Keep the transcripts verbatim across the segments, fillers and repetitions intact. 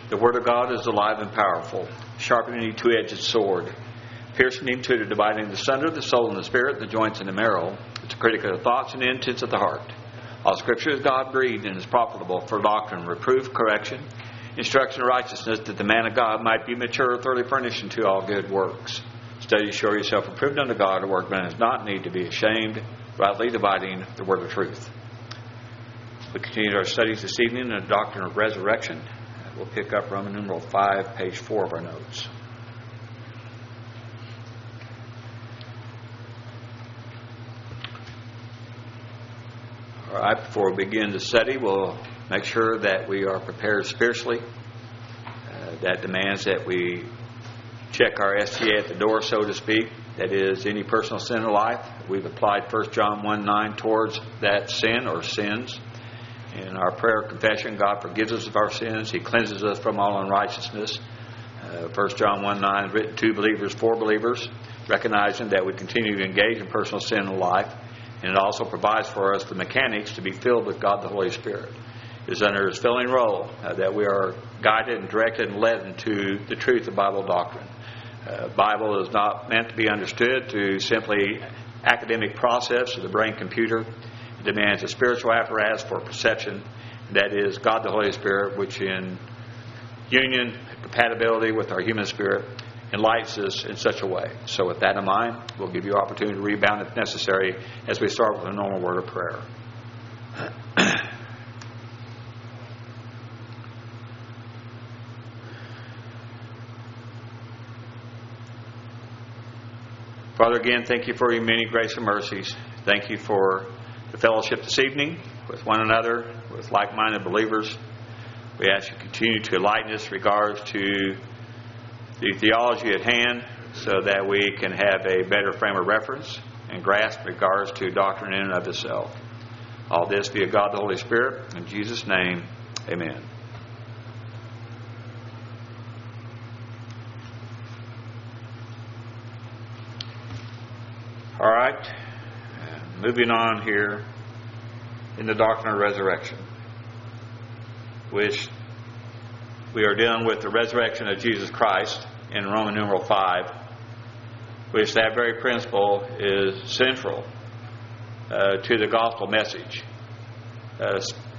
The Word of God is alive and powerful, sharper than any two-edged sword, piercing into the dividing the sunder, the soul and the spirit, the joints and the marrow. It's a critic of the thoughts and the intents of the heart. All Scripture is God-breathed and is profitable for doctrine, reproof, correction, instruction in righteousness, that the man of God might be mature, thoroughly furnished unto all good works. Study to show yourself approved unto God, a workman does not need to be ashamed, rightly dividing the word of truth. We continue our studies this evening in the doctrine of resurrection. We'll pick up Roman numeral five, page four of our notes. All right, before we begin the study, we'll make sure that we are prepared spiritually. Uh, that demands that we check our S T A at the door, so to speak. That is, any personal sin in life. We've applied First John one nine towards that sin or sins. In our prayer of confession, God forgives us of our sins. He cleanses us from all unrighteousness. Uh, First John one nine is written to believers, for believers, recognizing that we continue to engage in personal sin in life. And it also provides for us the mechanics to be filled with God the Holy Spirit. It is under His filling role uh, that we are guided and directed and led into the truth of Bible doctrine. Uh, Bible is not meant to be understood through simply academic process of the brain computer. It demands a spiritual apparatus for perception. That is God the Holy Spirit, which in union, compatibility with our human spirit, enlightens us in such a way. So with that in mind, we'll give you opportunity to rebound if necessary as we start with a normal word of prayer. Father, again, thank you for your many grace and mercies. Thank you for the fellowship this evening with one another, with like-minded believers. We ask you to continue to enlighten us in regards to the theology at hand so that we can have a better frame of reference and grasp in regards to doctrine in and of itself. All this via God the Holy Spirit. In Jesus' name, amen. All right, moving on here in the doctrine of resurrection, which we are dealing with the resurrection of Jesus Christ in Roman numeral five, which that very principle is central uh, to the gospel message. Uh,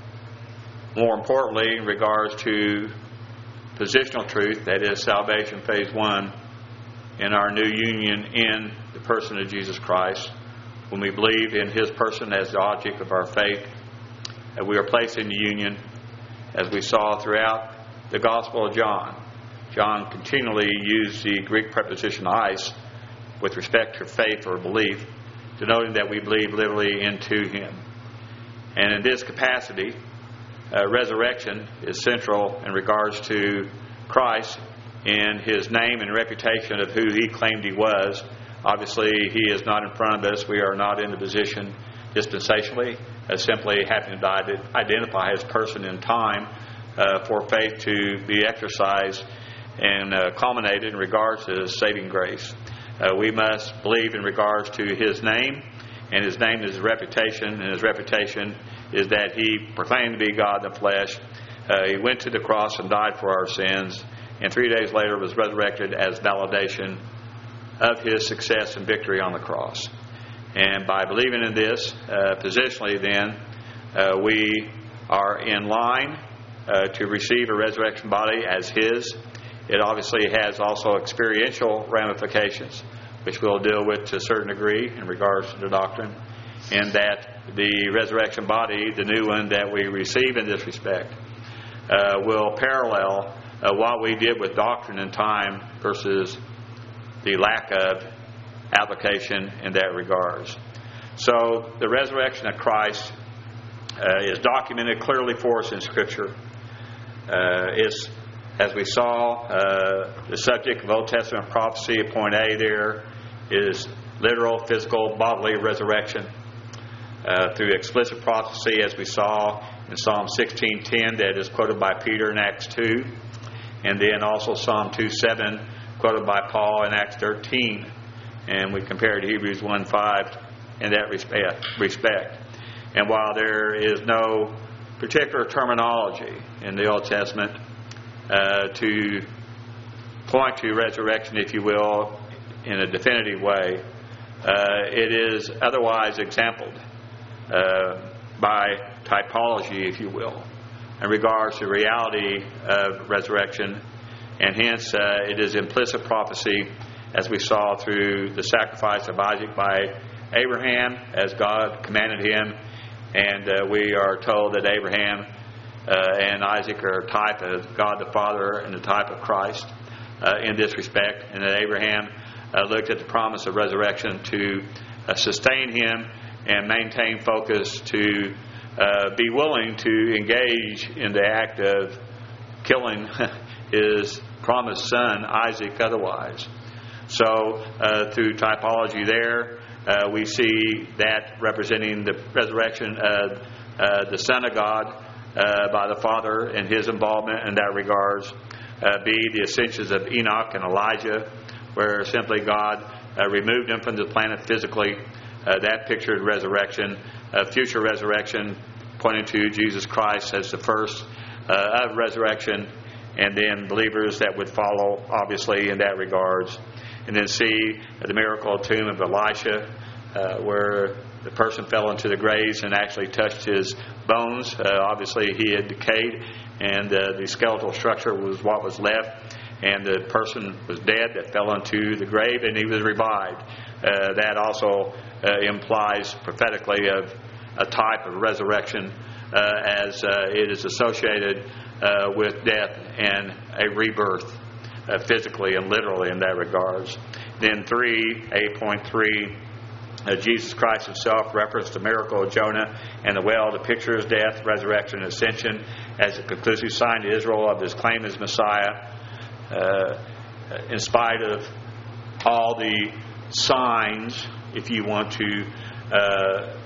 more importantly, in regards to positional truth, that is salvation phase one, in our new union in the person of Jesus Christ, when we believe in His person as the object of our faith, and we are placed in the union, as we saw throughout the Gospel of John. John continually used the Greek preposition eis with respect to faith or belief, denoting that we believe literally into Him. And in this capacity, uh, resurrection is central in regards to Christ in His name and reputation of who He claimed He was. Obviously, He is not in front of us. We are not in the position dispensationally as simply having to identify His person in time uh, for faith to be exercised and uh, culminated in regards to His saving grace. Uh, we must believe in regards to His name, and His name is His reputation, and His reputation is that He proclaimed to be God in the flesh. Uh, he went to the cross and died for our sins, and three days later was resurrected as validation of His success and victory on the cross. And by believing in this, uh, positionally then, uh, we are in line uh, to receive a resurrection body as His. It obviously has also experiential ramifications, which we'll deal with to a certain degree in regards to the doctrine, and that the resurrection body, the new one that we receive in this respect, uh, will parallel Uh, what we did with doctrine in time versus the lack of application in that regards. So the resurrection of Christ uh, is documented clearly for us in Scripture. Uh, it's, as we saw, uh, the subject of Old Testament prophecy at point A there is literal, physical, bodily resurrection. Uh, through explicit prophecy, as we saw in Psalm sixteen ten, that is quoted by Peter in Acts two. And then also Psalm two seven, quoted by Paul in Acts thirteen. And we compared to Hebrews one five in that respect. And while there is no particular terminology in the Old Testament uh, to point to resurrection, if you will, in a definitive way, uh, it is otherwise exampled uh, by typology, if you will, in regards to the reality of resurrection. And hence, uh, it is implicit prophecy, as we saw through the sacrifice of Isaac by Abraham, as God commanded him. And uh, we are told that Abraham uh, and Isaac are a type of God the Father and a type of Christ uh, in this respect. And that Abraham uh, looked at the promise of resurrection to uh, sustain him and maintain focus, to uh, be willing to engage in the act of killing his promised son, Isaac, otherwise. So, uh, through typology there, uh, we see that representing the resurrection of uh, the Son of God uh, by the Father and his involvement in that regards. Uh, be the ascensions of Enoch and Elijah, where simply God uh, removed them from the planet physically. Uh, that pictured resurrection, uh, future resurrection, pointing to Jesus Christ as the first uh, of resurrection, and then believers that would follow, obviously, in that regards. And then see the miracle tomb of Elisha, uh, where the person fell into the graves and actually touched his bones. Uh, obviously, he had decayed, and uh, the skeletal structure was what was left. And the person was dead that fell into the grave, and he was revived. Uh, that also uh, implies prophetically of a type of resurrection, uh, as uh, it is associated uh, with death and a rebirth. Uh, physically and literally in that regards. Then three, eight point three, uh, Jesus Christ himself referenced the miracle of Jonah and the well to picture his death, resurrection, and ascension as a conclusive sign to Israel of his claim as Messiah. Uh, in spite of all the signs, if you want to uh,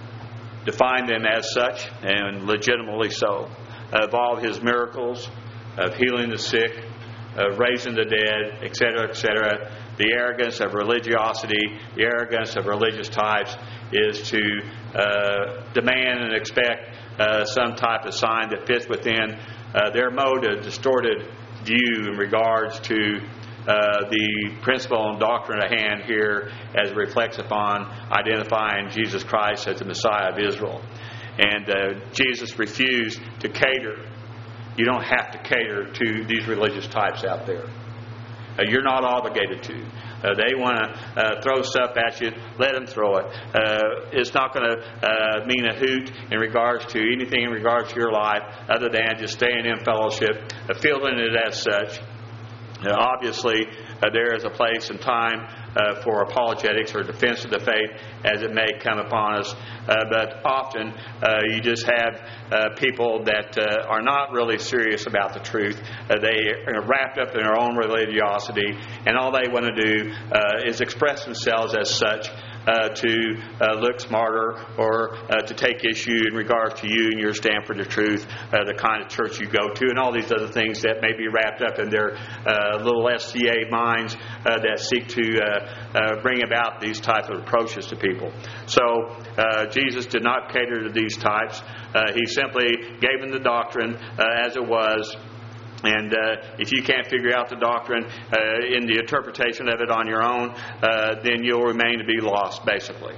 define them as such, and legitimately so, of all his miracles, of healing the sick, of raising the dead, et cetera, et cetera. The arrogance of religiosity, the arrogance of religious types is to uh, demand and expect uh, some type of sign that fits within uh, their mode of distorted view in regards to uh, the principle and doctrine at hand here, as it reflects upon identifying Jesus Christ as the Messiah of Israel. And uh, Jesus refused to cater. You don't have to cater to these religious types out there. Uh, you're not obligated to. Uh, they want to uh, throw stuff at you. Let them throw it. Uh, it's not going to uh, mean a hoot in regards to anything in regards to your life other than just staying in fellowship, uh, feeling it as such. Uh, obviously, uh, there is a place and time uh, for apologetics or defense of the faith as it may come upon us. Uh, but often uh, you just have uh, people that uh, are not really serious about the truth. Uh, they are wrapped up in their own religiosity, and all they want to do uh, is express themselves as such. Uh, to uh, look smarter or uh, to take issue in regards to you and your stand for the truth, uh, the kind of church you go to, and all these other things that may be wrapped up in their uh, little S C A minds uh, that seek to uh, uh, bring about these types of approaches to people. So uh, Jesus did not cater to these types. Uh, he simply gave them the doctrine uh, as it was. And uh, if you can't figure out the doctrine uh, in the interpretation of it on your own, uh, then you'll remain to be lost, basically.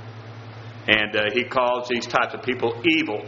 And uh, he calls these types of people evil.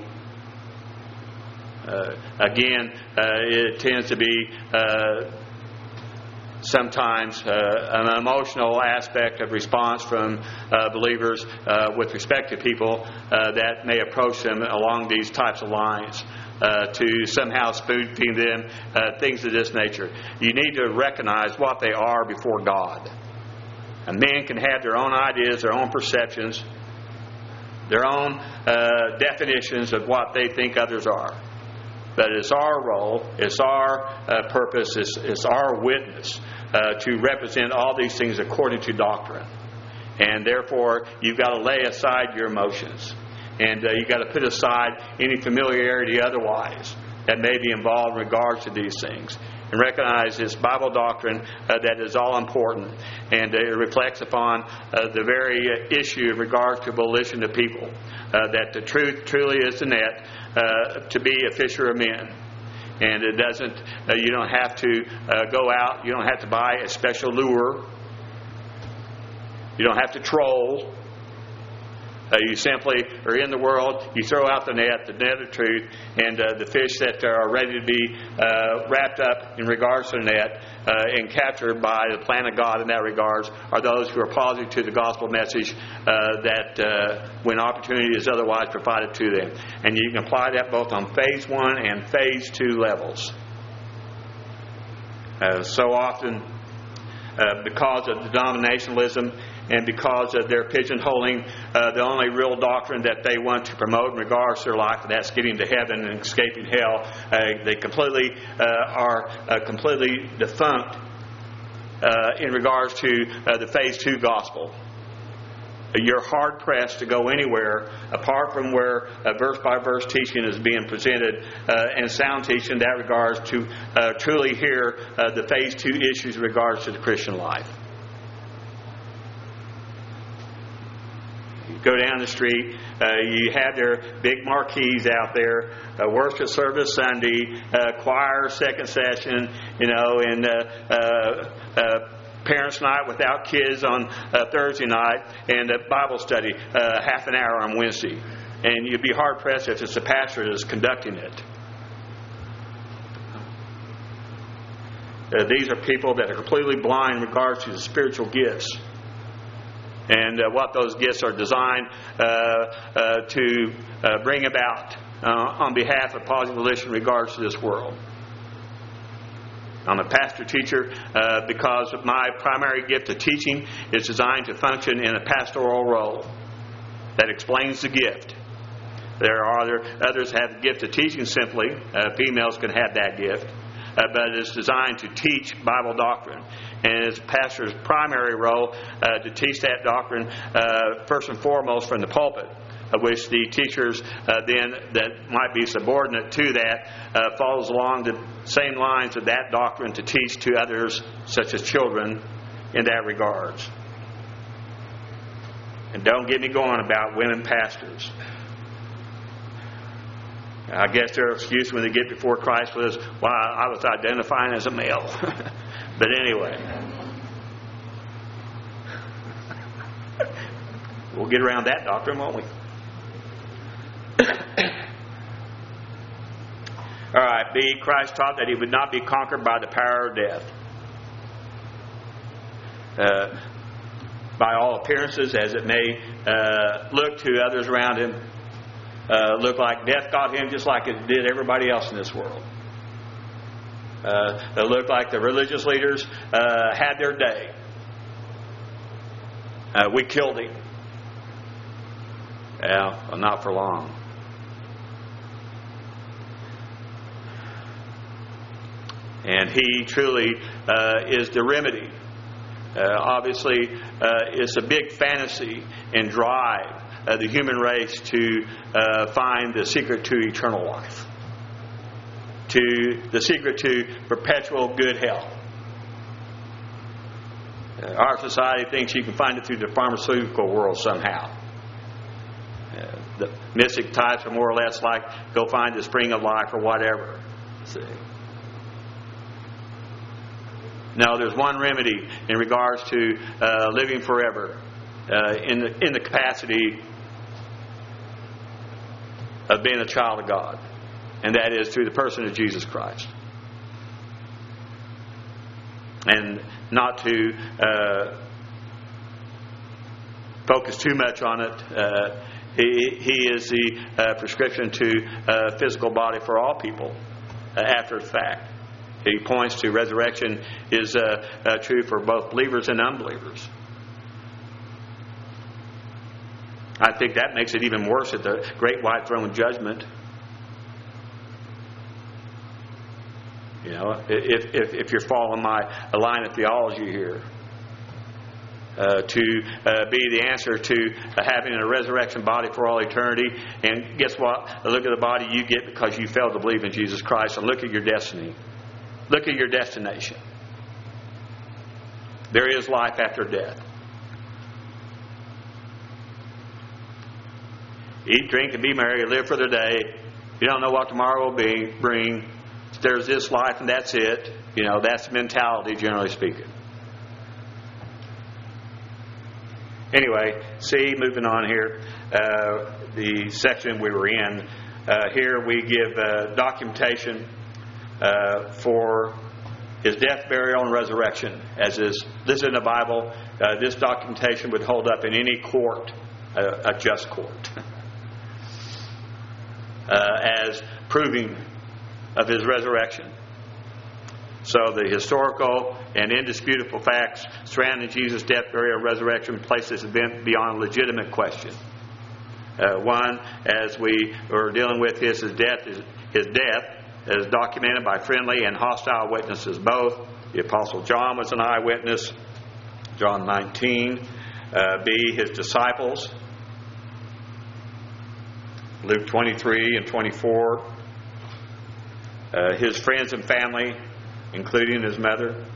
Uh, again, uh, it tends to be uh, sometimes uh, an emotional aspect of response from uh, believers uh, with respect to people uh, that may approach them along these types of lines. Uh, to somehow spoon-feed them uh, things of this nature. You need to recognize what they are before God. And men can have their own ideas, their own perceptions, their own uh, definitions of what they think others are. But it's our role, it's our uh, purpose, it's, it's our witness uh, to represent all these things according to doctrine. And therefore, you've got to lay aside your emotions. And uh, you've got to put aside any familiarity otherwise that may be involved in regards to these things. And recognize this Bible doctrine uh, that is all important. And uh, it reflects upon uh, the very uh, issue in regards to volition to people. Uh, that the truth truly is the net uh, to be a fisher of men. And it doesn't, uh, you don't have to uh, go out, you don't have to buy a special lure. You don't have to troll. Uh, you simply are in the world, you throw out the net, the net of truth, and uh, the fish that are ready to be uh, wrapped up in regards to the net uh, and captured by the plan of God in that regards are those who are positive to the gospel message uh, that uh, when opportunity is otherwise provided to them. And you can apply that both on phase one and phase two levels. Uh, so often, uh, because of denominationalism, and because of their pigeonholing, uh, the only real doctrine that they want to promote in regards to their life, and that's getting to heaven and escaping hell, uh, they completely uh, are uh, completely defunct uh, in regards to uh, the phase two gospel. You're hard pressed to go anywhere apart from where uh, verse by verse teaching is being presented uh, and sound teaching in that regards to uh, truly hear uh, the phase two issues in regards to the Christian life. Go down the street, uh, you have their big marquees out there, uh, worship service Sunday, uh, choir second session, you know, and uh, uh, uh, parents' night without kids on uh, Thursday night, and a Bible study uh, half an hour on Wednesday. And you'd be hard pressed if it's the pastor that is conducting it. Uh, these are people that are completely blind in regards to the spiritual gifts. And uh, what those gifts are designed uh, uh, to uh, bring about uh, on behalf of positive volition in regards to this world. I'm a pastor-teacher uh, because my primary gift of teaching is designed to function in a pastoral role that explains the gift. There are other, others have the gift of teaching simply. Uh, females can have that gift. Uh, but it's designed to teach Bible doctrine. And it's pastor's primary role uh, to teach that doctrine uh, first and foremost from the pulpit, of which the teachers uh, then that might be subordinate to that uh, follows along the same lines of that doctrine to teach to others, such as children, in that regards. And don't get me going about women pastors. I guess their excuse when they get before Christ was, well, I was identifying as a male. But anyway, we'll get around that doctrine, won't we? All right, B, Christ taught that he would not be conquered by the power of death. Uh, by all appearances, as it may uh, look to others around him, Uh, looked like death got him just like it did everybody else in this world. Uh, it looked like the religious leaders uh, had their day. Uh, we killed him. Yeah, well, not for long. And he truly uh, is the remedy. Uh, obviously, uh, it's a big fantasy and drive Uh, the human race to uh, find the secret to eternal life, to the secret to perpetual good health. Uh, our society thinks you can find it through the pharmaceutical world somehow. Uh, the mystic types are more or less like go find the spring of life or whatever. See? No, there's one remedy in regards to uh, living forever uh, in the in the capacity of being a child of God, and that is through the person of Jesus Christ. And not to uh, focus too much on it, uh, he, he is the uh, prescription to uh, physical body for all people uh, after the fact. He points to resurrection is uh, uh, true for both believers and unbelievers. I think that makes it even worse at the great white throne judgment. You know, if if, if you're following my line of theology here, uh, to uh, be the answer to uh, having a resurrection body for all eternity, and guess what? Look at the body you get because you failed to believe in Jesus Christ, and look at your destiny. Look at your destination. There is life after death. Eat, drink, and be merry. Live for the day. You don't know what tomorrow will be, bring. there's this life and that's it. You know, that's the mentality, generally speaking. Anyway, see, moving on here, uh, the section we were in, uh, here we give uh, documentation uh, for His death, burial, and resurrection. As is listed in the Bible, uh, this documentation would hold up in any court, uh, a just court, uh, as proving of His resurrection. So the historical and indisputable facts surrounding Jesus' death, burial, and resurrection place this event beyond legitimate question. Uh, one, as we were dealing with his, his death, his, his death is documented by friendly and hostile witnesses both. The Apostle John was an eyewitness, John nineteen. Uh, B, his disciples, Luke twenty-three and twenty-four. Uh, his friends and family, including his mother,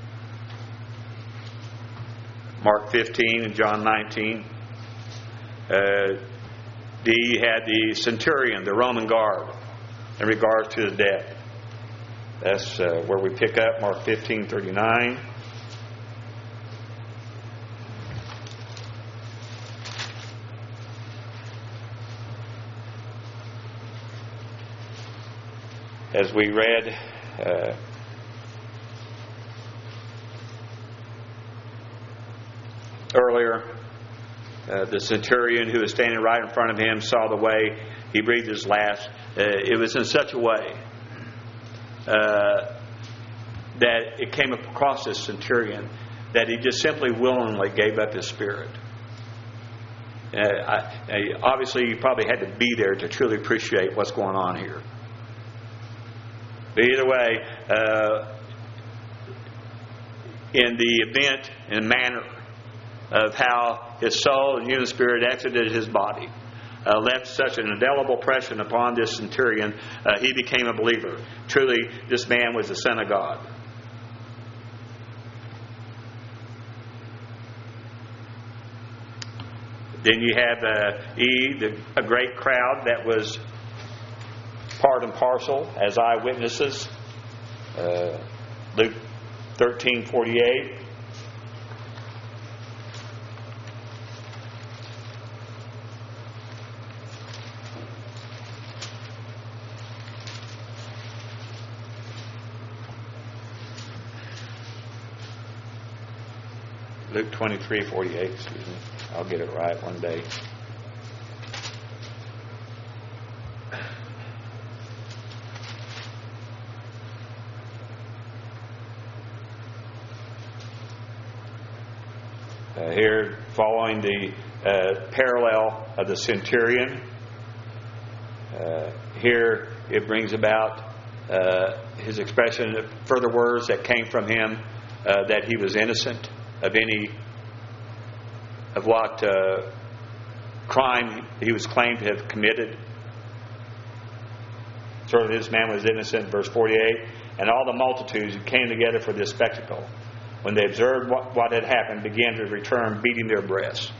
Mark fifteen and John nineteen. Uh, D, you had the centurion, the Roman guard, in regards to his death. That's uh, where we pick up, Mark fifteen thirty-nine. As we read, uh, earlier, uh, the centurion who was standing right in front of him saw the way he breathed his last. Uh, it was in such a way uh, that it came across this centurion that he just simply willingly gave up his spirit. Uh, I, I, obviously, you probably had to be there to truly appreciate what's going on here. But either way, uh, in the event and manner of how his soul and human spirit exited his body, uh, left such an indelible impression upon this centurion, uh, he became a believer. Truly, this man was the Son of God. Then you have uh, E, the, a great crowd that was part and parcel as eyewitnesses. Uh, Luke thirteen forty-eight. Luke twenty-three forty-eight, excuse me. I'll get it right one day. Uh, here, following the uh, parallel of the centurion, uh, here it brings about uh, his expression of further words that came from him uh, that he was innocent of any of what uh, crime he was claimed to have committed. Sort of this man was innocent, verse forty-eight. And all the multitudes who came together for this spectacle, when they observed what, what had happened, began to return, beating their breasts.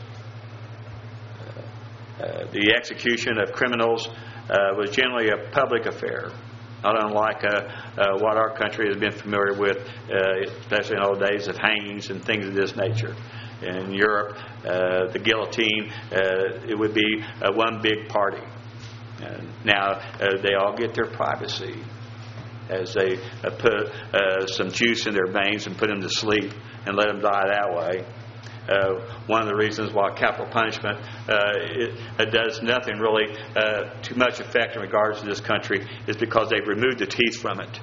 Uh, uh, the execution of criminals uh, was generally a public affair, not unlike uh, uh, what our country has been familiar with, uh, especially in old days of hangings and things of this nature. In Europe, uh, the guillotine, uh, it would be uh, one big party. Uh, now, uh, they all get their privacy as they uh, put uh, some juice in their veins and put them to sleep and let them die that way. Uh, one of the reasons why capital punishment uh, it, it does nothing really uh, too much effect in regards to this country is because they've removed the teeth from it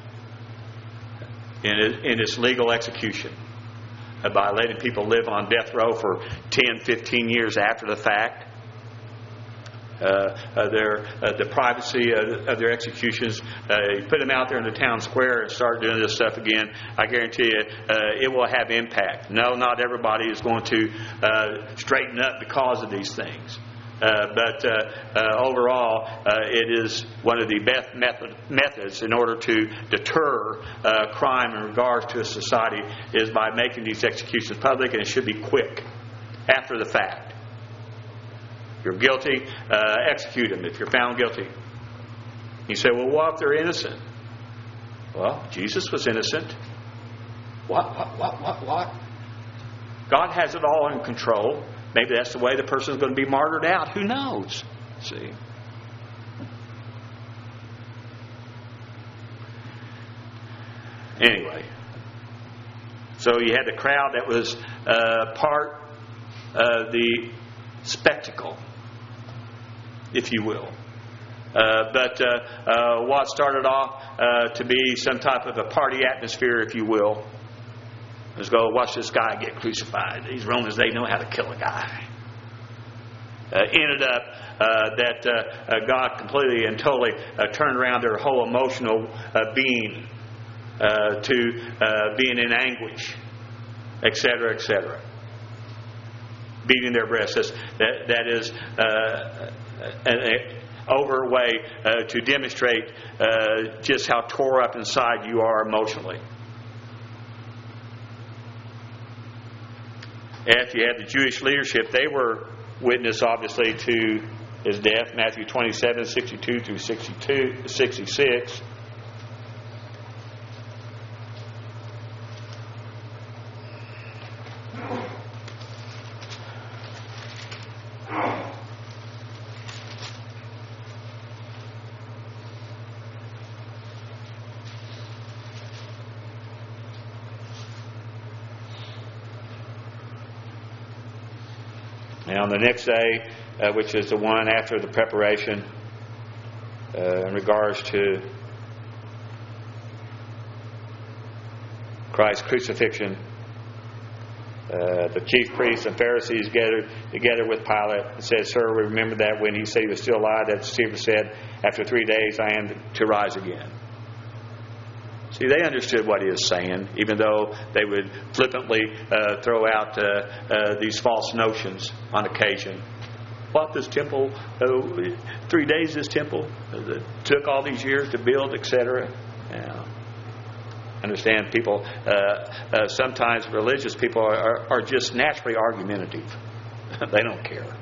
in, it, in its legal execution uh, by letting people live on death row for ten, fifteen years after the fact. Uh, uh, their uh, the privacy of, of their executions. Uh, you put them out there in the town square and start doing this stuff again. I guarantee you, uh, it will have impact. No, not everybody is going to uh, straighten up because of these things. Uh, but uh, uh, overall, uh, it is one of the best method, methods in order to deter uh, crime in regards to a society is by making these executions public, and it should be quick after the fact. If you're guilty, uh, execute them if you're found guilty. You say, well, what if they're innocent? Well, Jesus was innocent. What, what, what, what, what? God has it all in control. Maybe that's the way the person is going to be martyred out. Who knows? See? Anyway. So you had the crowd that was uh, part of the spectacle, if you will. Uh, but uh, uh, what started off uh, to be some type of a party atmosphere, if you will. Let's go watch this guy get crucified. These Romans, they know how to kill a guy. Uh, ended up uh, that uh, uh, God completely and totally uh, turned around their whole emotional uh, being uh, to uh, being in anguish, et cetera, et cetera. Beating their breasts. That's, that, that is uh, an, an over way uh, to demonstrate uh, just how tore up inside you are emotionally. After you had the Jewish leadership, they were witness, obviously, to his death. Matthew twenty-seven, sixty-two through sixty-two, sixty-six. And on the next day, uh, which is the one after the preparation, uh, in regards to Christ's crucifixion, uh, the chief priests and Pharisees gathered together with Pilate and said, "Sir, we remember that when he said he was still alive, that Stephen said, 'After three days I am to rise again.'" See, they understood what he was saying, even though they would flippantly uh, throw out uh, uh, these false notions on occasion. What, this temple, uh, three days this temple, uh, took all these years to build, et cetera. Yeah. Understand, people, uh, uh, sometimes religious people are, are, are just naturally argumentative. They don't care.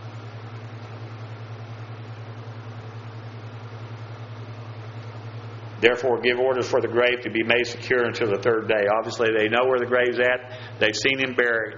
Therefore, give orders for the grave to be made secure until the third day. Obviously, they know where the grave's at. They've seen him buried.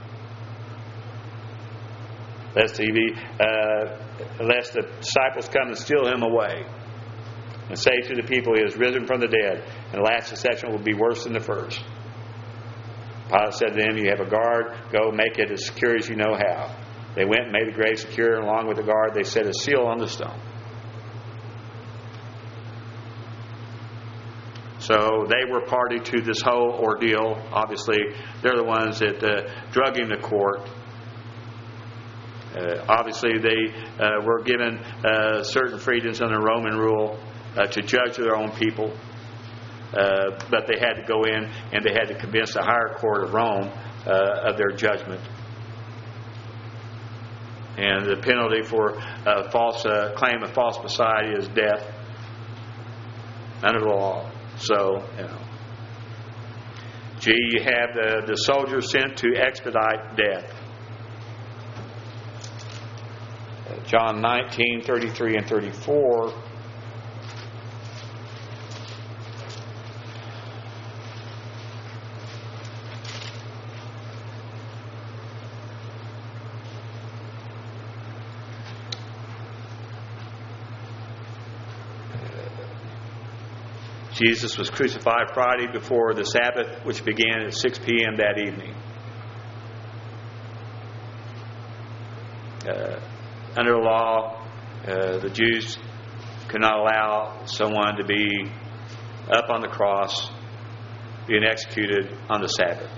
Lest he be, uh, lest the disciples come and steal him away, and say to the people, "He is risen from the dead." And the last deception will be worse than the first. Pilate said to them, "You have a guard. Go make it as secure as you know how." They went and made the grave secure, and along with the guard, they set a seal on the stone. So they were party to this whole ordeal. Obviously, they're the ones that uh, drug him to court. Uh, obviously, they uh, were given uh, certain freedoms under Roman rule uh, to judge their own people. Uh, but they had to go in and they had to convince the higher court of Rome uh, of their judgment. And the penalty for uh, false uh, claim of false Messiah is death under the law. So, you know. G, you have the, the soldiers sent to expedite death. Uh, John nineteen, thirty-three and thirty-four. Jesus was crucified Friday before the Sabbath, which began at six p.m. that evening. Uh, under the law, uh, the Jews could not allow someone to be up on the cross, being executed on the Sabbath.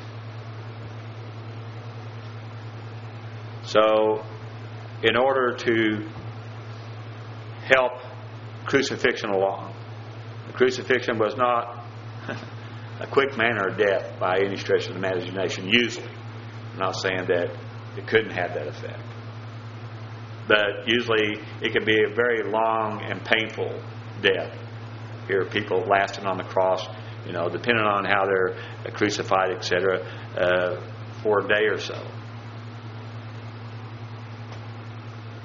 So, in order to help crucifixion along, the crucifixion was not a quick manner of death by any stretch of the imagination, usually. I'm not saying that it couldn't have that effect. But usually it can be a very long and painful death. Here, people lasting on the cross, you know, depending on how they're crucified, et cetera, uh, for a day or so.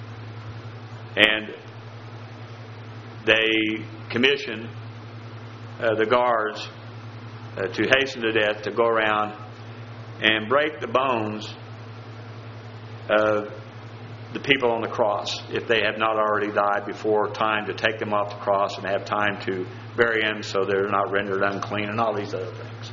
And they commissioned uh, the guards uh, to hasten to death to go around and break the bones of the people on the cross if they have not already died before time to take them off the cross and have time to bury them so they're not rendered unclean and all these other things.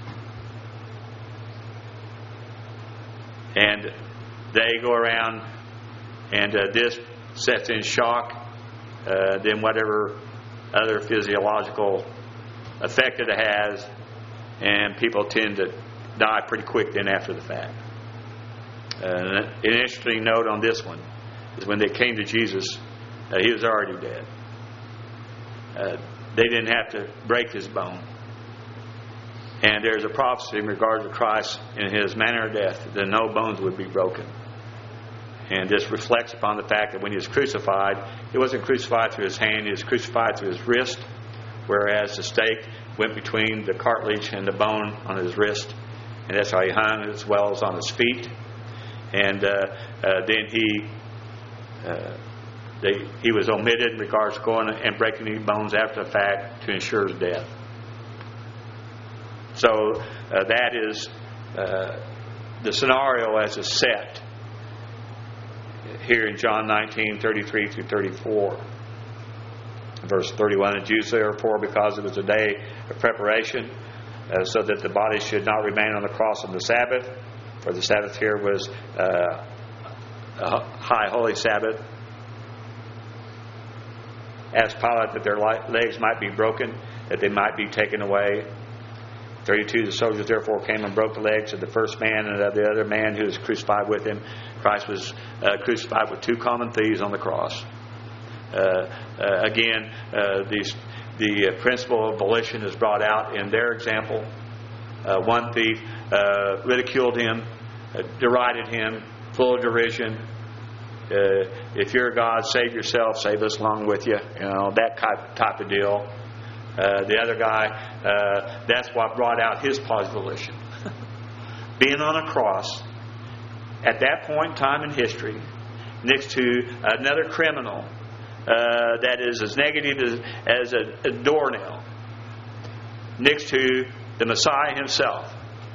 And they go around and uh, this sets in shock uh, then whatever other physiological effect it has, and people tend to die pretty quick then after the fact. Uh, an interesting note on this one is when they came to Jesus, uh, he was already dead. Uh, they didn't have to break his bone. And there's a prophecy in regards to Christ in his manner of death that no bones would be broken. And this reflects upon the fact that when he was crucified, he wasn't crucified through his hand, he was crucified through his wrist, whereas the stake went between the cartilage and the bone on his wrist. And that's how he hung, as well as on his feet. And uh, uh, then he uh, they, he was omitted in regards to going and breaking these bones after the fact to ensure his death. So uh, that is uh, the scenario as it's set here in John nineteen, thirty-three through thirty-four. Verse thirty-one, the Jews therefore, because it was a day of preparation, uh, so that the body should not remain on the cross on the Sabbath, for the Sabbath here was uh, a high holy Sabbath, asked Pilate that their legs might be broken, that they might be taken away. thirty-two, the soldiers therefore came and broke the legs of the first man and of the other man who was crucified with him. Christ was uh, crucified with two common thieves on the cross. Uh, uh, again, uh, these, the uh, principle of volition is brought out in their example. Uh, one thief uh, ridiculed him, uh, derided him, full of derision. Uh, if you're God, save yourself, save us along with you. You know, that type, type of deal. Uh, the other guy, uh, that's what brought out his positive volition. Being on a cross, at that point in time in history, next to another criminal uh, that is as negative as, as a, a doornail, next to the Messiah himself,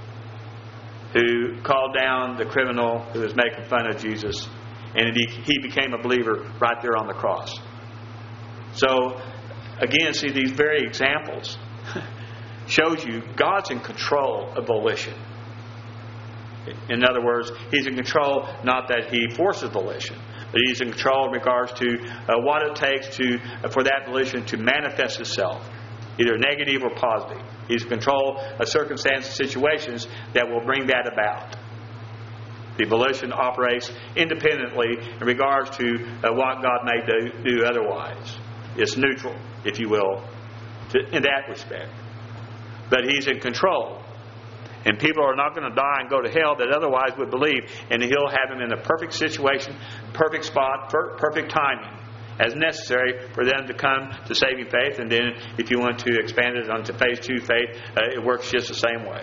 who called down the criminal who was making fun of Jesus, and he, he became a believer right there on the cross. So, again, see, these very examples shows you God's in control of volition. In other words, He's in control, not that He forces volition, but He's in control in regards to uh, what it takes to uh, for that volition to manifest itself, either negative or positive. He's in control of circumstances, situations that will bring that about. The volition operates independently in regards to uh, what God may do, do otherwise. It's neutral, if you will, to, in that respect. But He's in control. And people are not going to die and go to hell that otherwise would believe. And He'll have them in the perfect situation, perfect spot, per- perfect timing, as necessary for them to come to saving faith. And then if you want to expand it onto phase two faith, uh, it works just the same way.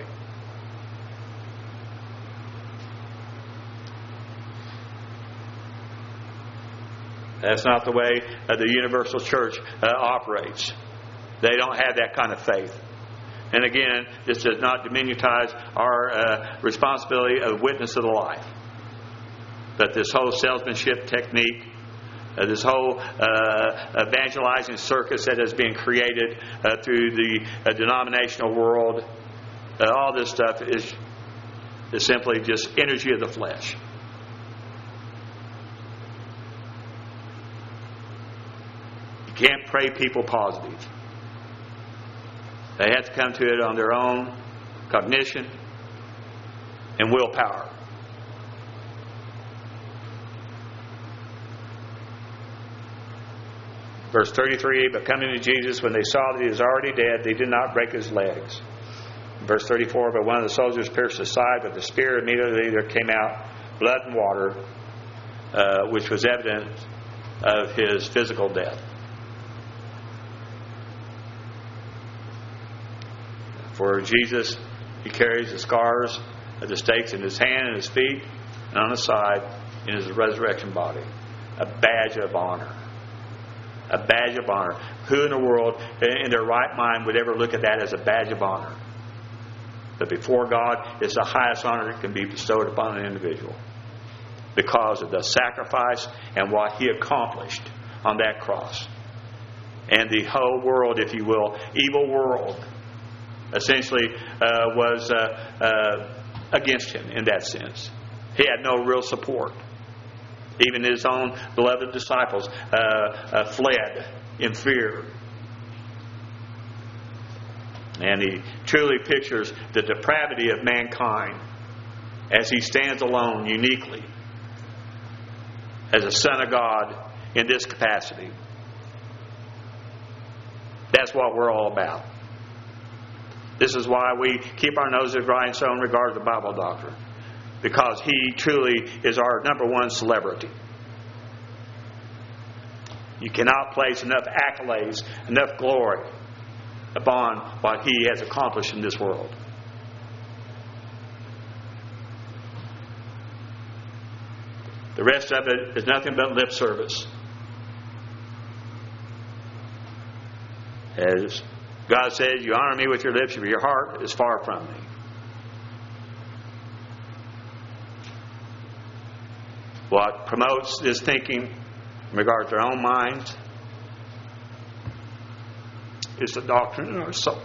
That's not the way uh, the universal church uh, operates. They don't have that kind of faith. And again, this does not diminutize our uh, responsibility of witness of the life. But this whole salesmanship technique, uh, this whole uh, evangelizing circus that has been created uh, through the uh, denominational world, uh, all this stuff is, is simply just energy of the flesh. You can't pray people positive. They have to come to it on their own cognition and willpower. Verse thirty-three, but coming to Jesus, when they saw that He was already dead, they did not break His legs. Verse thirty-four, but one of the soldiers pierced His side with the spear. Immediately there came out blood and water, uh, which was evidence of His physical death. For Jesus, He carries the scars of the stakes in His hand and His feet, and on His side in His resurrection body, a badge of honor. A badge of honor. Who in the world, in their right mind, would ever look at that as a badge of honor? But before God, it's the highest honor that can be bestowed upon an individual, because of the sacrifice and what He accomplished on that cross. And the whole world, if you will, evil world, essentially uh, was uh, uh, against Him in that sense. He had no real support. Even His own beloved disciples uh, uh, fled in fear. And He truly pictures the depravity of mankind as He stands alone uniquely as a Son of God in this capacity. That's what we're all about. This is why we keep our noses dry and so in regard to Bible doctrine. Because He truly is our number one celebrity. You cannot place enough accolades, enough glory upon what He has accomplished in this world. The rest of it is nothing but lip service. As God says, you honor me with your lips, but your heart is far from me. What promotes this thinking in regard to their own minds is the doctrine in our soul.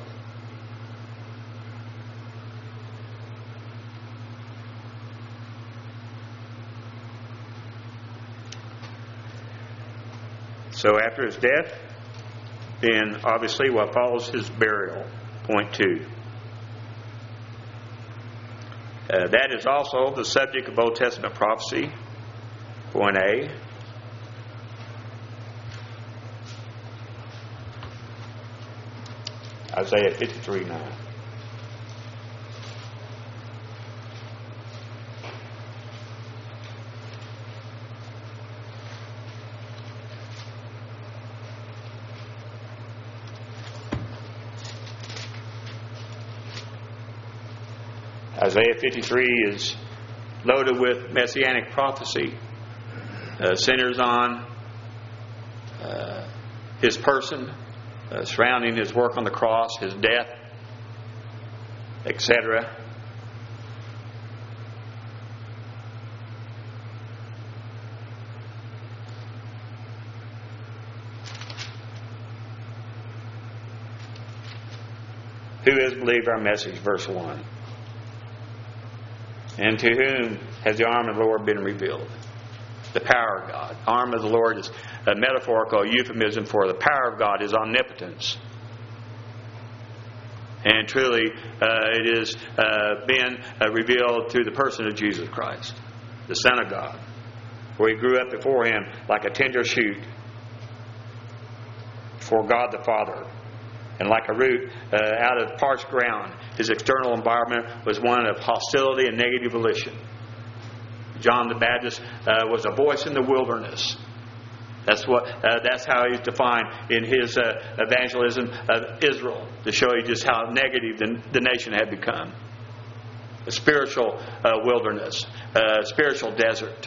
So after His death, then obviously what follows His burial. Point two. Uh, that is also the subject of Old Testament prophecy. Point A. Isaiah fifty-three nine. Isaiah fifty-three is loaded with messianic prophecy. Uh, centers on uh, His person, uh, surrounding His work on the cross, His death, et cetera. Who has believed our message? Verse one. And to whom has the arm of the Lord been revealed? The power of God. Arm of the Lord is a metaphorical euphemism for the power of God, His omnipotence. And truly, uh, it is uh, been uh, revealed through the person of Jesus Christ, the Son of God, where He grew up before Him like a tender shoot before God the Father. And like a root uh, out of parched ground, His external environment was one of hostility and negative volition. John the Baptist uh, was a voice in the wilderness. That's what. Uh, that's how he's defined in his uh, evangelism of Israel, to show you just how negative the, the nation had become. A spiritual uh, wilderness, a spiritual desert.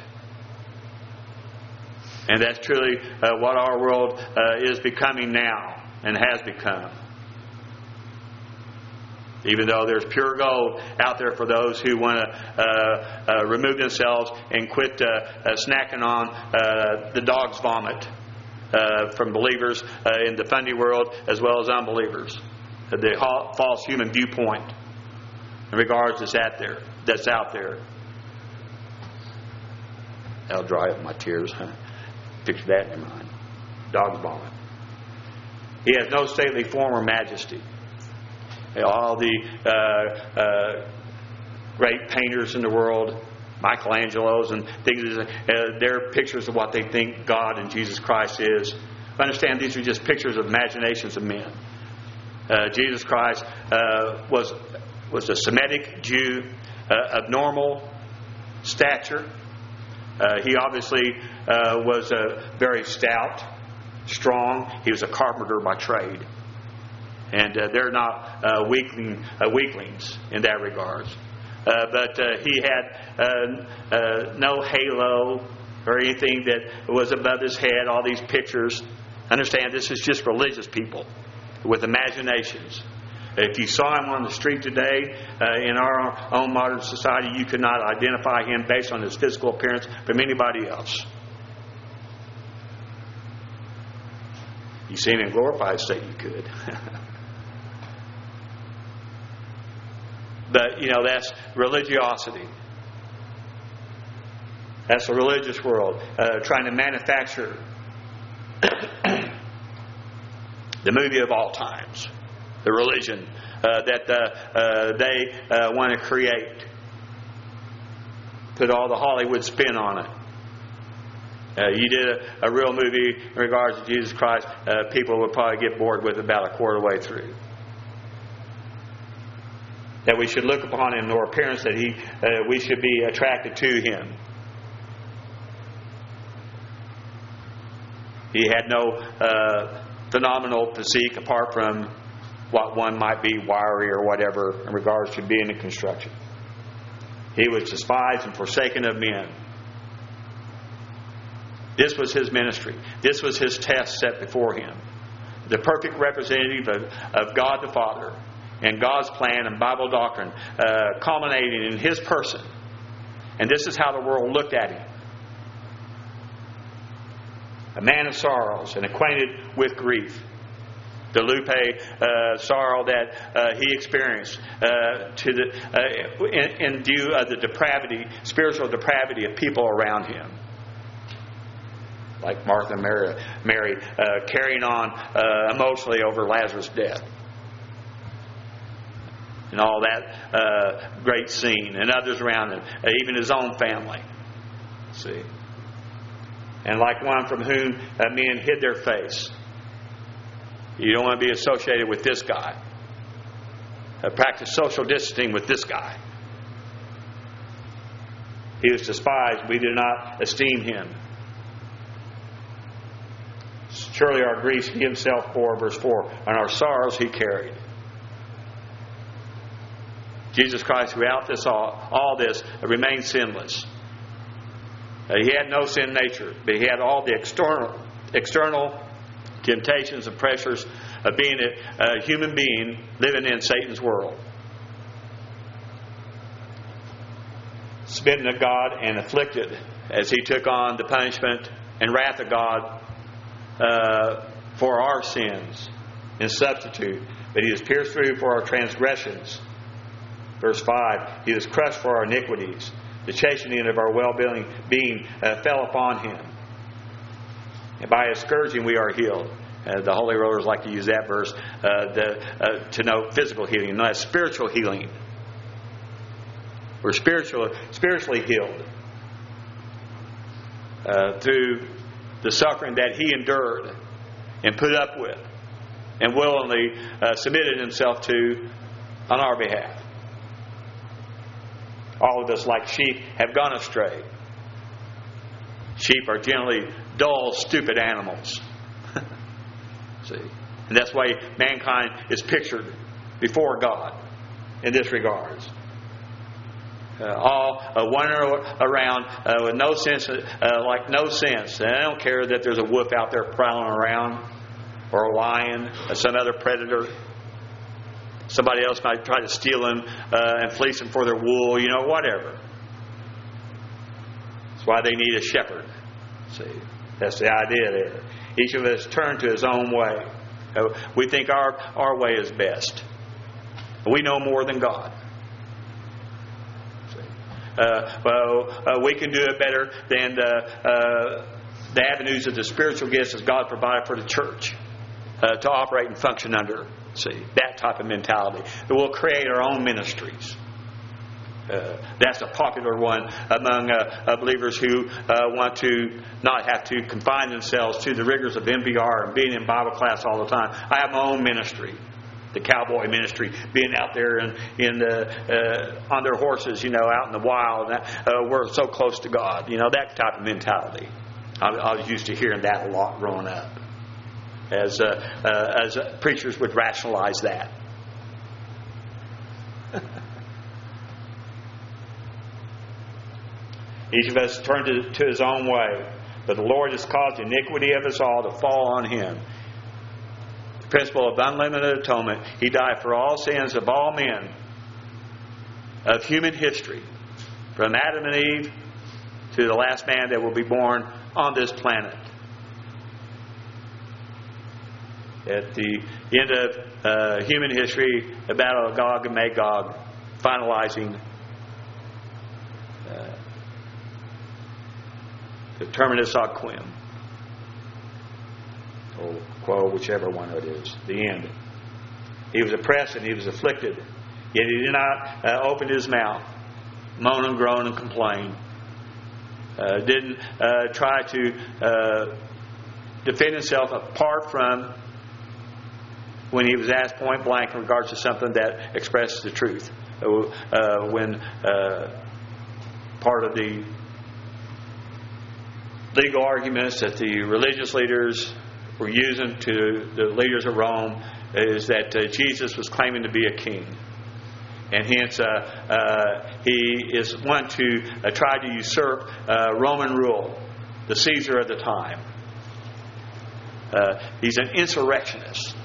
And that's truly uh, what our world uh, is becoming now and has become. Even though there's pure gold out there for those who want to uh, uh, remove themselves and quit uh, uh, snacking on uh, the dog's vomit uh, from believers uh, in the fundy world as well as unbelievers. The ha- false human viewpoint in regards that's out there. That's out there. That'll dry up my tears. Picture that in your mind. Dog's vomit. He has no stately form or majesty. All the uh, uh, great painters in the world, Michelangelo's and things, uh, they're pictures of what they think God and Jesus Christ is. Understand, these are just pictures of imaginations of men. Uh, Jesus Christ uh, was was a Semitic Jew uh, of normal stature. Uh, he obviously uh, was uh, very stout, strong. He was a carpenter by trade. And uh, they're not uh, weakling, uh, weaklings in that regard. Uh, but uh, he had uh, uh, no halo or anything that was above his head, all these pictures. Understand, this is just religious people with imaginations. If you saw him on the street today, uh, in our own modern society, you could not identify him based on his physical appearance from anybody else. You see him in glorified state, you could. But, you know, that's religiosity. That's the religious world, uh, trying to manufacture the movie of all times, the religion uh, that uh, uh, they uh, want to create. Put all the Hollywood spin on it. Uh, you did a, a real movie in regards to Jesus Christ, uh, people would probably get bored with about a quarter way through. That we should look upon him, nor appearance that he, uh, we should be attracted to him. He had no uh, phenomenal physique apart from what one might be, wiry or whatever, in regards to being in construction. He was despised and forsaken of men. This was his ministry. This was his test set before him. The perfect representative of, of God the Father and God's plan and Bible doctrine, uh, culminating in his person. And this is how the world looked at him. A man of sorrows and acquainted with grief. The lupe uh, sorrow that uh, he experienced uh, to the uh, in, in view of the depravity, spiritual depravity of people around him. Like Martha and Mary, Mary uh, carrying on uh, emotionally over Lazarus' death. And all that uh, great scene. And others around him. Uh, even his own family. See? And like one from whom uh, men hid their face. You don't want to be associated with this guy. Uh, practice social distancing with this guy. He was despised. We did not esteem him. Surely our griefs he himself bore, verse four, and our sorrows he carried. Jesus Christ, throughout this all, all this, remained sinless. Uh, he had no sin nature, but he had all the external, external temptations and pressures of being a, a human being living in Satan's world. Smitten of God and afflicted as he took on the punishment and wrath of God uh, for our sins in substitute. But he was pierced through for our transgressions. Verse five, he was crushed for our iniquities. The chastening of our well-being being uh, fell upon him. And by his scourging we are healed. Uh, the Holy Rollers like to use that verse uh, the, uh, to note physical healing, not spiritual healing. We're spiritual, spiritually healed uh, through the suffering that he endured and put up with and willingly uh, submitted himself to on our behalf. All of us, like sheep, have gone astray. Sheep are generally dull, stupid animals. See? And that's why mankind is pictured before God in this regards. Uh, all uh, wandering around uh, with no sense, uh, like no sense. And I don't care that there's a wolf out there prowling around, or a lion, or some other predator. Somebody else might try to steal them uh, and fleece them for their wool, you know, whatever. That's why they need a shepherd. See, that's the idea there. Each of us turn to his own way. Uh, we think our, our way is best. We know more than God. Uh, well, uh, we can do it better than the, uh, the avenues of the spiritual gifts that God provided for the church uh, to operate and function under. See, that type of mentality. We'll create our own ministries. Uh, that's a popular one among uh, uh, believers who uh, want to not have to confine themselves to the rigors of M B R and being in Bible class all the time. I have my own ministry. The cowboy ministry, being out there in, in the, uh, on their horses, you know, out in the wild. Uh, we're so close to God. You know, that type of mentality. I, I was used to hearing that a lot growing up. As, uh, uh, as uh, preachers would rationalize that. Each of us turned to, to his own way. But the Lord has caused the iniquity of us all to fall on Him. The principle of unlimited atonement. He died for all sins of all men of human history, from Adam and Eve to the last man that will be born on this planet. At the end of uh, human history, the battle of Gog and Magog, finalizing uh, the terminus ad quem, or quo, whichever one it is, the end. He was oppressed and he was afflicted, yet he did not uh, open his mouth, moan and groan and complain. Uh, didn't uh, try to uh, defend himself apart from when he was asked point blank in regards to something that expressed the truth. Uh, when uh, part of the legal arguments that the religious leaders were using to the leaders of Rome is that uh, Jesus was claiming to be a king. And hence uh, uh, he is one to uh, try to usurp uh, Roman rule, the Caesar of the time. Uh, he's an insurrectionist.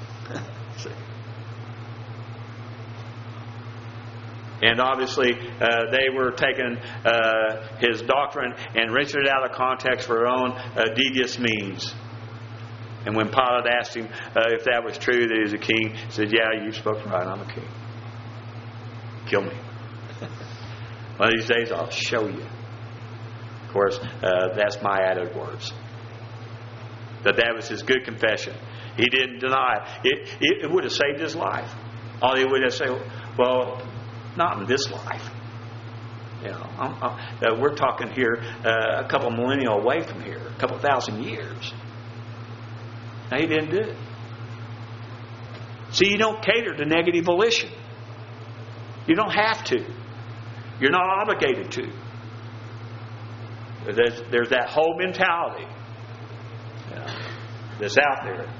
And obviously, uh, they were taking uh, his doctrine and wrenching it out of context for their own uh, devious means. And when Pilate asked him uh, if that was true, that he was a king, he said, "Yeah, you've spoken right. I'm a king. Kill me. One of these days, I'll show you." Of course, uh, that's my added words. But that was his good confession. He didn't deny it. It, it would have saved his life. All he would have said, "Well, not in this life." You know, I'm, I'm, uh, we're talking here uh, a couple millennia away from here, a couple thousand years. Now, he didn't do it. See, you don't cater to negative volition. You don't have to. You're not obligated to. There's, there's that whole mentality, you know, that's out there.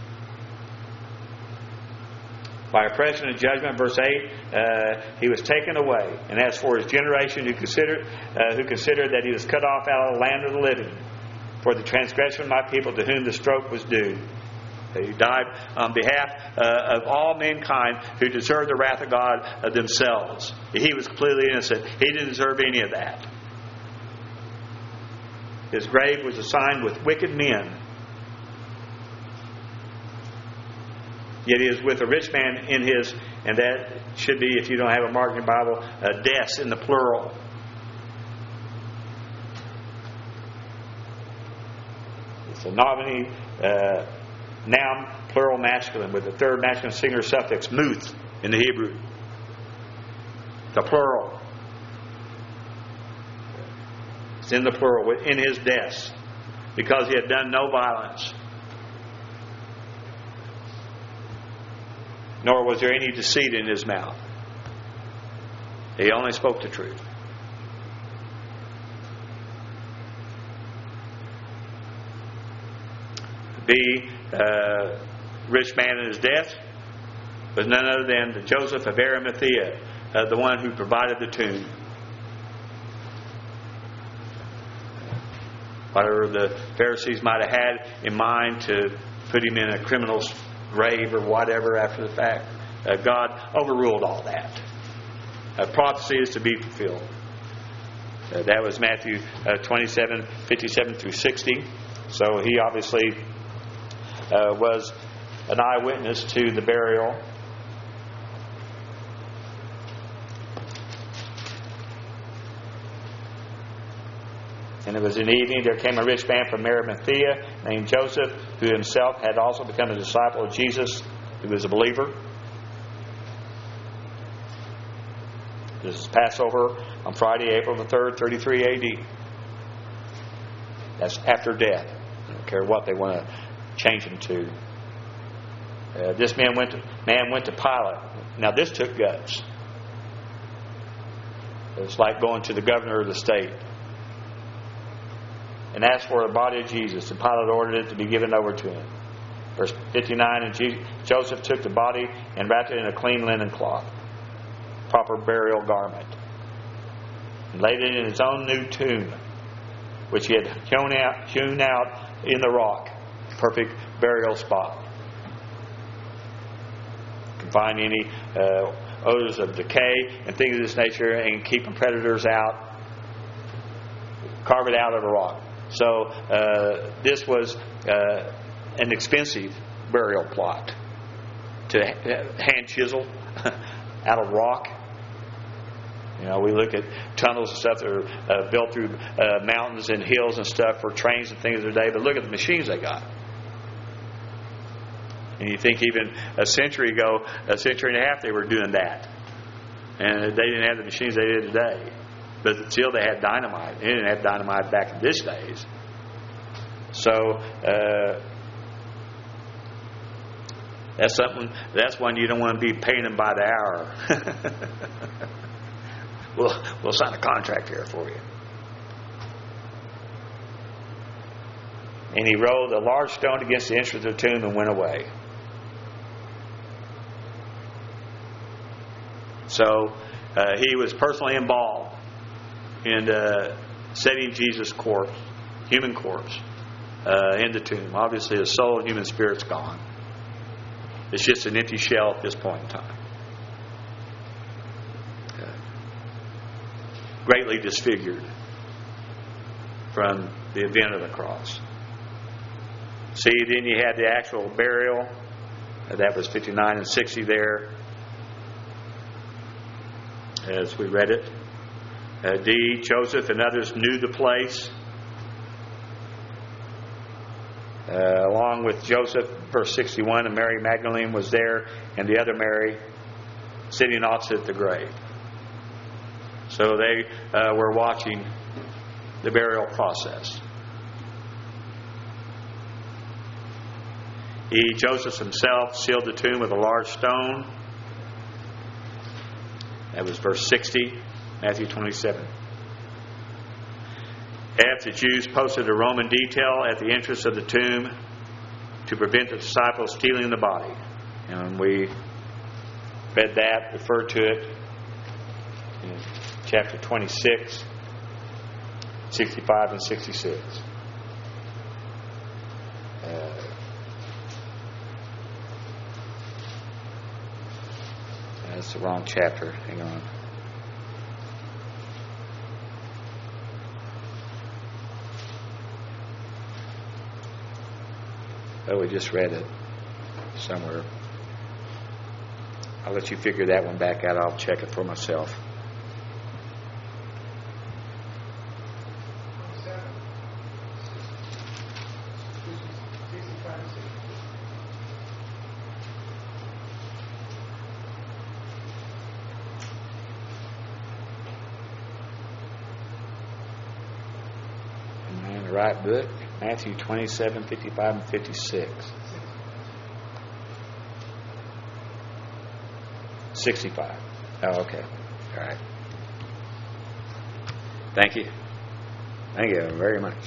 By oppression and judgment, verse eight, uh, he was taken away. And as for his generation who considered, uh, who considered that he was cut off out of the land of the living, for the transgression of my people to whom the stroke was due. He died on behalf uh, of all mankind who deserved the wrath of God uh, themselves. He was completely innocent. He didn't deserve any of that. His grave was assigned with wicked men. Yet he is with a rich man in his, and that should be, if you don't have a mark in your Bible, uh, des in the plural. It's a nominee, uh, noun, plural masculine, with the third masculine singular suffix, muth, in the Hebrew. The plural. It's in the plural, in his death, because he had done no violence. Nor was there any deceit in his mouth. He only spoke the truth. The uh, rich man in his death was none other than the Joseph of Arimathea, uh, the one who provided the tomb. Whatever the Pharisees might have had in mind to put him in a criminal's grave or whatever after the fact, uh, God overruled all that. Uh, prophecy is to be fulfilled. Uh, that was Matthew uh, twenty-seven, fifty-seven through sixty. So he obviously uh, was an eyewitness to the burial. And it was in the evening, there came a rich man from Arimathea named Joseph, who himself had also become a disciple of Jesus, who was a believer. This is Passover on Friday, April the third, thirty-three A D. That's after death. I don't care what they want to change him to. Uh, this man went to, man went to Pilate. Now this took guts. It's like going to the governor of the state and asked for the body of Jesus, and Pilate ordered it to be given over to him. Verse fifty-nine, and Jesus, Joseph took the body and wrapped it in a clean linen cloth, proper burial garment, and laid it in his own new tomb, which he had hewn out, hewn out in the rock. Perfect burial spot. You can find any uh, odors of decay and things of this nature, and keeping predators out. Carve it out of the rock. So uh, this was uh, an expensive burial plot to hand chisel out of rock. You know, we look at tunnels and stuff that are uh, built through uh, mountains and hills and stuff for trains and things of the day, but look at the machines they got. And you think even a century ago, a century and a half, they were doing that. And they didn't have the machines they did today. But still they had dynamite. They didn't have dynamite back in this days. So, uh, that's something, that's one you don't want to be paying them by the hour. we'll, we'll sign a contract here for you. And he rolled a large stone against the entrance of the tomb and went away. So uh, he was personally involved in uh, setting Jesus' corpse, human corpse, uh, in the tomb. Obviously, his soul and human spirit's gone. It's just an empty shell at this point in time. Uh, greatly disfigured from the event of the cross. See, then you had the actual burial. Uh, that was fifty-nine and sixty there, as we read it. Uh, D. Joseph and others knew the place. Uh, along with Joseph, verse sixty-one, and Mary Magdalene was there, and the other Mary sitting opposite the grave. So they uh, were watching the burial process. He, Joseph himself, sealed the tomb with a large stone. That was verse sixty, Matthew twenty-seven. F. The Jews posted a Roman detail at the entrance of the tomb to prevent the disciples stealing the body. And we read that, referred to it in chapter twenty-six, sixty-five and sixty-six. Uh, that's the wrong chapter. Hang on. Oh, we just read it somewhere. I'll let you figure that one back out. I'll check it for myself. Am I in the right book? Matthew twenty-seven, fifty-five, and fifty-six. sixty-five. Oh, okay. All right. Thank you. Thank you very much.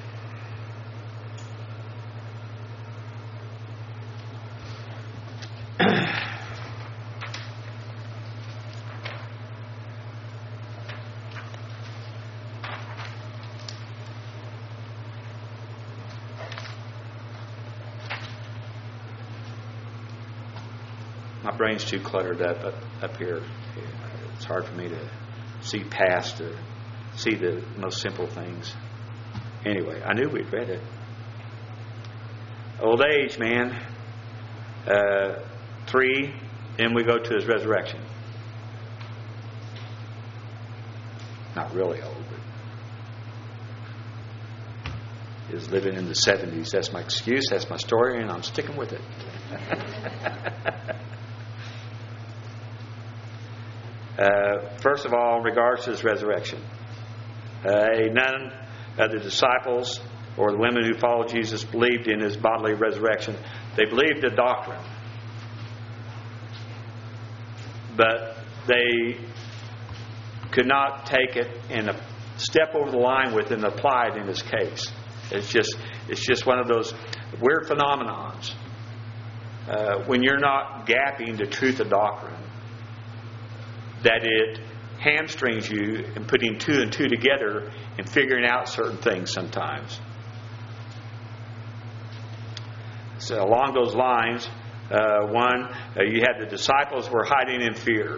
My brain's too cluttered up, up up here. It's hard for me to see past, to see the most simple things. Anyway, I knew we'd read it. Old age, man. Uh, three, then we go to his resurrection. Not really old, but he was living in the seventies. That's my excuse. That's my story, and I'm sticking with it. Uh, first of all, in regards to his resurrection, uh, none of the disciples or the women who followed Jesus believed in his bodily resurrection. They believed the doctrine, but they could not take it and step over the line with it and apply it in his case. It's just, it's just one of those weird phenomenons. Uh, when you're not gapping the truth of doctrine, that it hamstrings you in putting two and two together and figuring out certain things sometimes. So along those lines, uh, one, uh, you had the disciples were hiding in fear.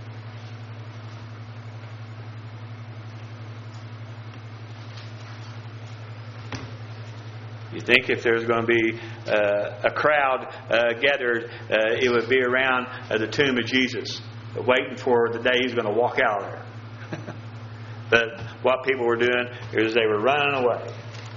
You think if there's going to be uh, a crowd uh, gathered, uh, it would be around uh, the tomb of Jesus, waiting for the day He's going to walk out of there. But what people were doing is they were running away.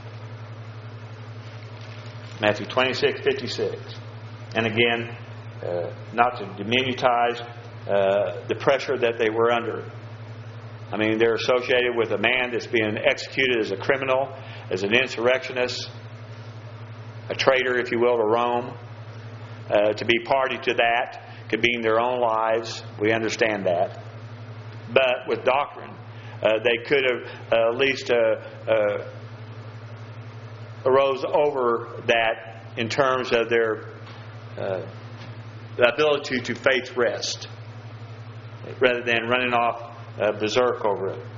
Matthew twenty-six fifty-six. And again, uh, not to diminutize uh, the pressure that they were under. I mean, they're associated with a man that's being executed as a criminal, as an insurrectionist, a traitor, if you will, to Rome. Uh, to be party to that could mean their own lives. We understand that. But with doctrine, uh, they could have uh, at least uh, uh, arose over that in terms of their uh, ability to faith rest, rather than running off uh, berserk over it.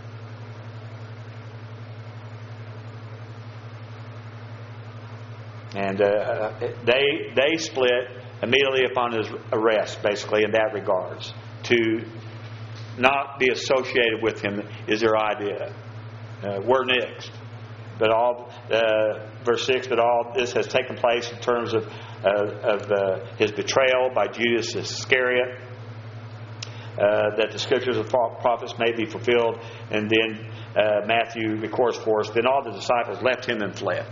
And uh, they they split immediately upon his arrest, basically, in that regards. To not be associated with him is their idea. Uh, we're next. But all, uh, verse six, but all this has taken place in terms of, uh, of uh, his betrayal by Judas Iscariot, uh, that the scriptures of prophets may be fulfilled. And then uh, Matthew records for us, then all the disciples left him and fled.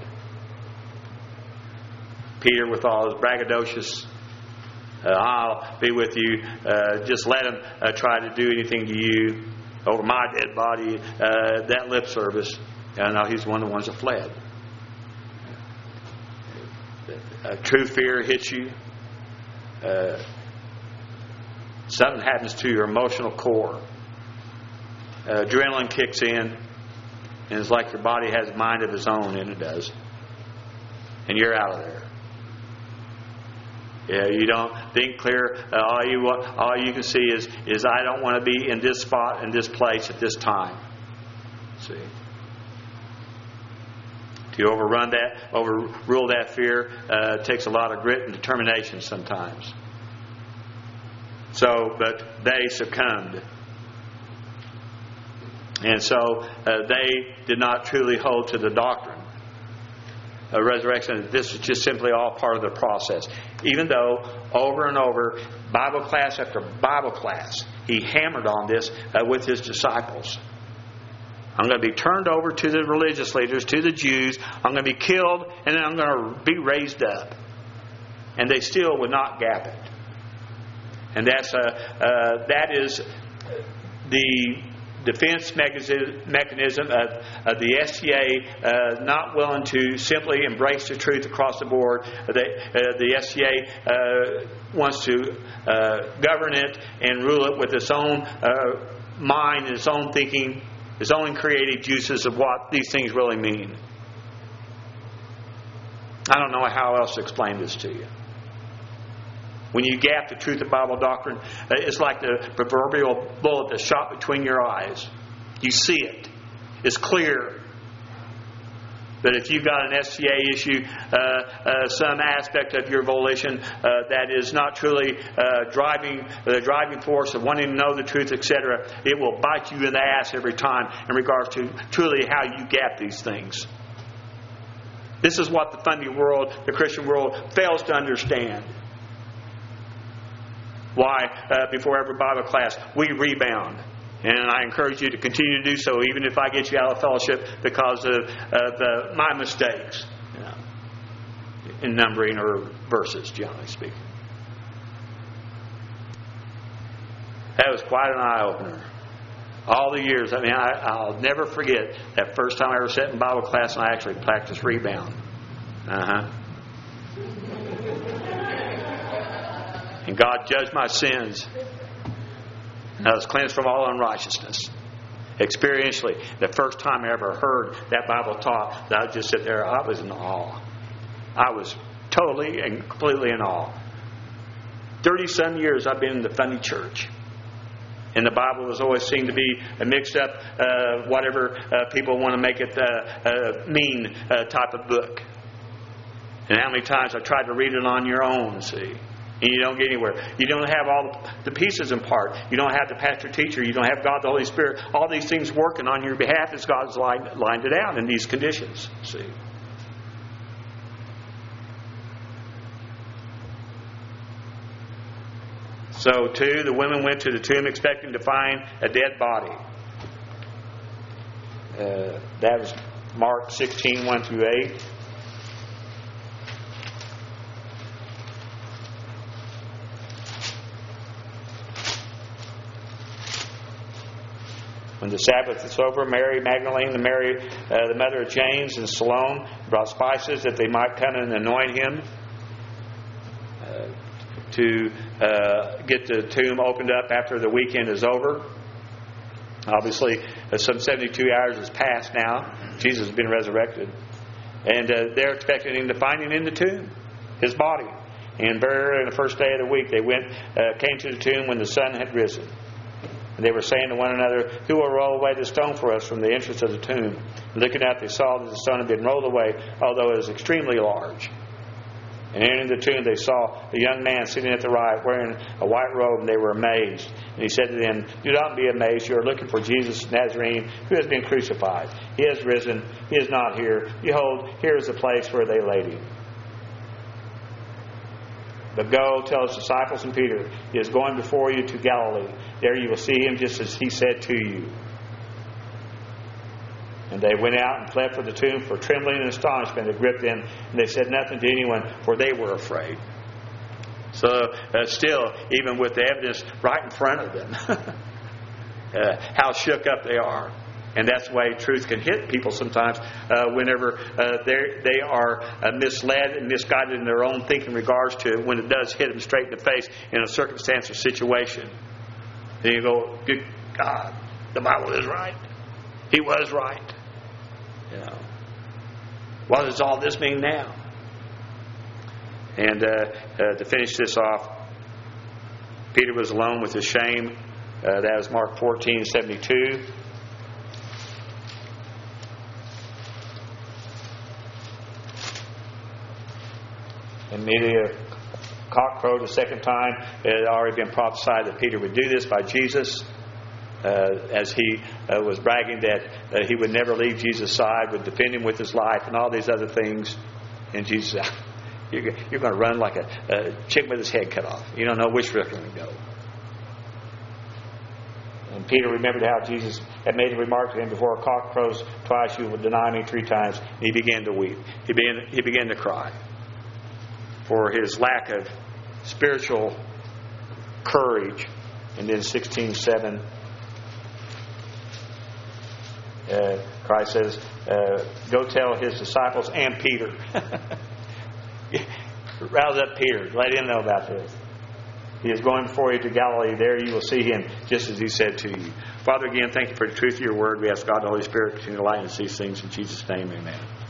Peter, with all his braggadocious, uh, I'll be with you, uh, just let him uh, try to do anything to you over my dead body, uh, that lip service. And now he's one of the ones that fled. Uh, true fear hits you. Uh, something happens to your emotional core. Uh, adrenaline kicks in, and it's like your body has a mind of its own, and it does. And you're out of there. Yeah, you don't think clear. Uh, all you want, all you can see is is I don't want to be in this spot, in this place, at this time. See, to overrun that, overrule that fear, uh, takes a lot of grit and determination sometimes. So, but they succumbed, and so uh, they did not truly hold to the doctrine. A resurrection, this is just simply all part of the process. Even though over and over, Bible class after Bible class, he hammered on this uh, with his disciples. I'm going to be turned over to the religious leaders, to the Jews. I'm going to be killed, and then I'm going to be raised up. And they still would not gap it. And that's uh, uh, that is the defense mechanism of, of the S T A uh, not willing to simply embrace the truth across the board. The, uh, the S T A uh, wants to uh, govern it and rule it with its own uh, mind and its own thinking, its own creative juices of what these things really mean. I don't know how else to explain this to you. When you gap the truth of Bible doctrine, it's like the proverbial bullet that's shot between your eyes. You see it. It's clear. But if you've got an S T A issue, uh, uh, some aspect of your volition uh, that is not truly uh, driving the driving force of wanting to know the truth, et cetera, it will bite you in the ass every time in regards to truly how you gap these things. This is what the funny world, the Christian world, fails to understand. Why, uh, before every Bible class, we rebound. And I encourage you to continue to do so, even if I get you out of fellowship because of, of uh, my mistakes, you know, in numbering or verses, generally speaking. That was quite an eye-opener. All the years, I mean, I, I'll never forget that first time I ever sat in Bible class and I actually practiced rebound. Uh-huh. And God judged my sins. And I was cleansed from all unrighteousness. Experientially, the first time I ever heard that Bible taught, that I would just sit there, I was in awe. I was totally and completely in awe. Thirty-some years I've been in the funny church. And the Bible has always seemed to be a mixed up, uh, whatever uh, people want to make it uh, uh, mean uh, type of book. And how many times I've tried to read it on your own, see. And you don't get anywhere. You don't have all the pieces in part. You don't have the pastor teacher. You don't have God the Holy Spirit. All these things working on your behalf as God's lined, lined it out in these conditions, see. So, too, the women went to the tomb expecting to find a dead body. Uh, that was Mark sixteen, one through eight. When the Sabbath was over, Mary Magdalene, the Mary, uh, the mother of James, and Salome brought spices that they might come and anoint him. Uh, to uh, get the tomb opened up after the weekend is over. Obviously, uh, some seventy-two hours has passed now. Jesus has been resurrected. And uh, they're expecting him to find him in the tomb, his body. And very early on the first day of the week, they went, uh, came to the tomb when the sun had risen. And they were saying to one another, "Who will roll away the stone for us from the entrance of the tomb?" And looking up, they saw that the stone had been rolled away, although it was extremely large. And entering the tomb, they saw a young man sitting at the right, wearing a white robe, and they were amazed. And he said to them, "Do not be amazed. You are looking for Jesus Nazarene, who has been crucified. He has risen. He is not here. Behold, here is the place where they laid him. But go, tell his disciples and Peter, he is going before you to Galilee. There you will see him just as he said to you." And they went out and fled for the tomb, for trembling and astonishment had gripped them. And they said nothing to anyone, for they were afraid. So, uh, still, even with the evidence right in front of them, uh, how shook up they are. And that's the way truth can hit people sometimes uh, whenever uh, they are uh, misled and misguided in their own thinking in regards to it, when it does hit them straight in the face in a circumstance or situation. Then you go, "Good God, the Bible is right. He was right." You know, what does all this mean now? And uh, uh, to finish this off, Peter was alone with his shame. Uh, that is Mark fourteen, seventy-two. Immediately a cock crowed a second time. It had already been prophesied that Peter would do this by Jesus. Uh, as he uh, was bragging that uh, he would never leave Jesus' side, would defend him with his life, and all these other things. And Jesus said, you're, you're going to run like a, a chicken with his head cut off. You don't know which direction to go. And Peter remembered how Jesus had made a remark to him, "Before a cock crows twice, you will deny me three times." And he began to weep. He began, he began to cry for his lack of spiritual courage. And then sixteen seven. Uh, Christ says, uh, "Go tell his disciples and Peter." Rouse up Peter. Let him know about this. "He is going before you to Galilee. There you will see him, just as he said to you." Father, again, thank you for the truth of your word. We ask God the Holy Spirit to continue to lighten us these things. In Jesus' name, amen.